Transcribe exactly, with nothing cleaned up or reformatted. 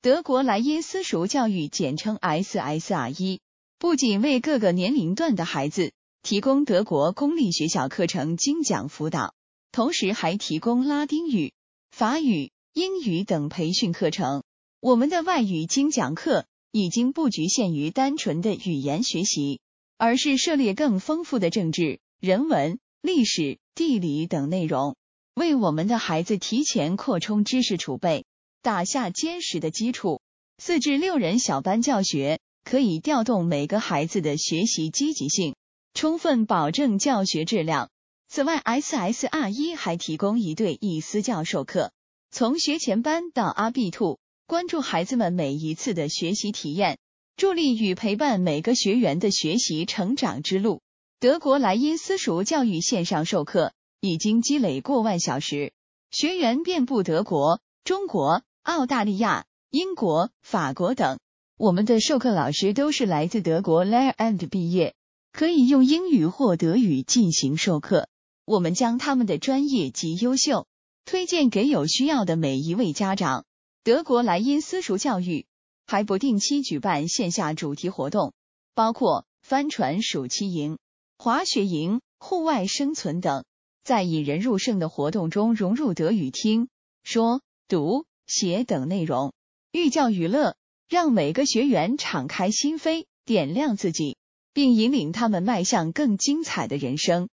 德国莱茵私塾教育简称 S S R 一， 不仅为各个年龄段的孩子提供德国公立学校课程精讲辅导，同时还提供拉丁语、法语、英语等培训课程。我们的外语精讲课已经不局限于单纯的语言学习，而是涉猎更丰富的政治、人文、历史、地理等内容，为我们的孩子提前扩充知识储备，打下坚实的基础。四至六人小班教学可以调动每个孩子的学习积极性，充分保证教学质量。此外 S S R 一 还提供一对一私教授课，从学前班到阿 B 二， 关注孩子们每一次的学习体验，助力与陪伴每个学员的学习成长之路。德国莱茵私塾教育线上授课已经积累过万小时，学员遍布德国、中国、澳大利亚、英国、法国等。我们的授课老师都是来自德国 Lehramt 毕业，可以用英语或德语进行授课。我们将他们的专业及优秀推荐给有需要的每一位家长。德国莱茵私塾教育还不定期举办线下主题活动，包括帆船暑期营、滑雪营、户外生存等，在引人入胜的活动中融入德语听、说、读、写等内容，寓教于乐，让每个学员敞开心扉，点亮自己，并引领他们迈向更精彩的人生。